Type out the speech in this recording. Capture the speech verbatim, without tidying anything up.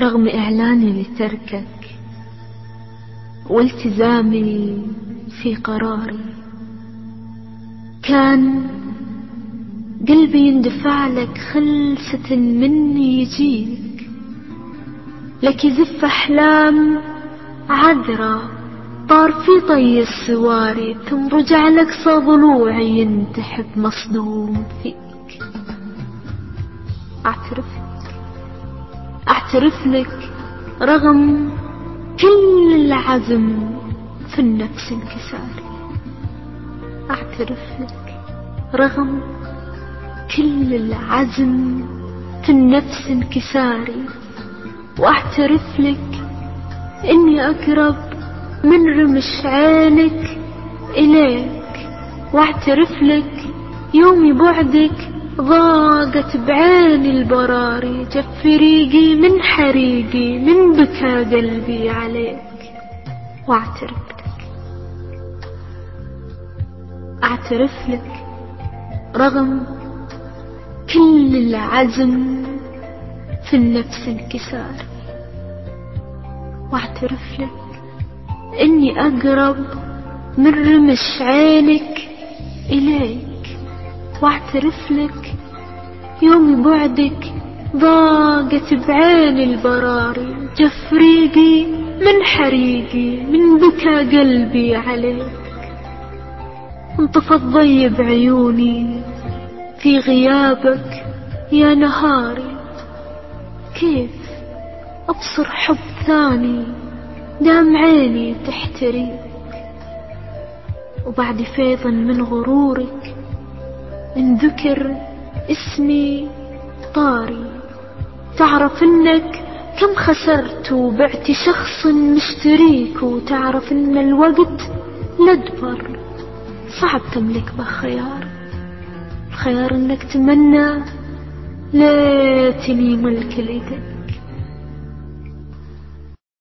رغم إعلاني لتركك والتزامي في قراري، كان قلبي يندفع لك خلسة مني يجيك، لك يزف أحلام عذرة طار في طي السواري، ثم رجع لك ضلوعي ينتحب مصدوم فيك. أعترف لك أعترف لك رغم كل العزم في النفس انكساري، أعترف لك رغم كل العزم في النفس انكساري، وأعترف لك إني أقرب من رمش عينك إليك، وأعترف لك يوم بعدك ضاقت بعين البراري، جف ريقي من حريقي من بكى قلبي عليك. وأعترف لك أعترف لك رغم كل العزم في النفس انكساري، واعترف لك اني اقرب من رمش عينك اليك، واعترف لك يوم بعدك ضاقت بعين البراري، جف ريقي من حريقي من بكى قلبي عليك. انطفى الضي بعيوني في غيابك يا نهاري، كيف أبصر حب ثاني دام عيني تحتريك، وبعد فيض من غرورك إن ذكر اسمي طاري، تعرف إنك كم خسرت وبعت شخص مشتريك، وتعرف إن الوقت لدبر صعب تملك به خيار، الخيار إنك تمنى ليتني ملك ليدك.